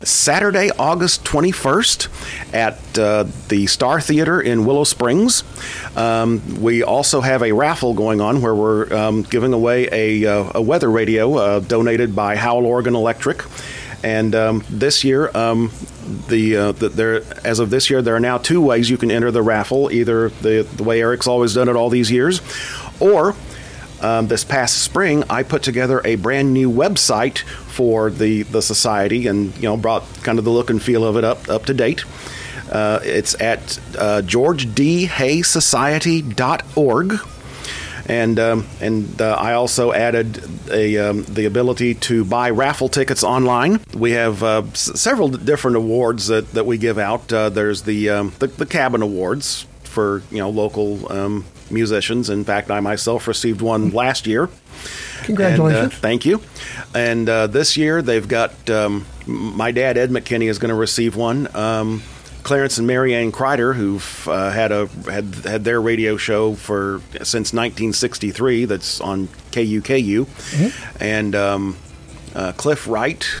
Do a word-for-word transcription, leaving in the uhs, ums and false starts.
Saturday, August twenty-first at uh, the Star Theater in Willow Springs. Um, we also have a raffle going on where we're um, giving away a, uh, a weather radio uh, donated by Howell Oregon Electric. And um, this year, um, the, uh, the there as of this year, there are now two ways you can enter the raffle, either the, the way Eric's always done it all these years, or Um, this past spring, I put together a brand new website for the, the society, and you know brought kind of the look and feel of it up up to date. Uh, it's at uh, george d hay society dot org, and um, and uh, I also added a um, the ability to buy raffle tickets online. We have uh, s- several different awards that, that we give out. Uh, there's the, um, the the Cabin Awards for you know local um, musicians. In fact, I myself received one last year. Congratulations. And, uh, thank you. And uh, this year they've got um, my dad, Ed McKinney, is going to receive one. Um, Clarence and Mary Ann Kreider, who've uh, had a had had their radio show for since nineteen sixty-three. That's on K U K U, mm-hmm. and um, uh, Cliff Wright.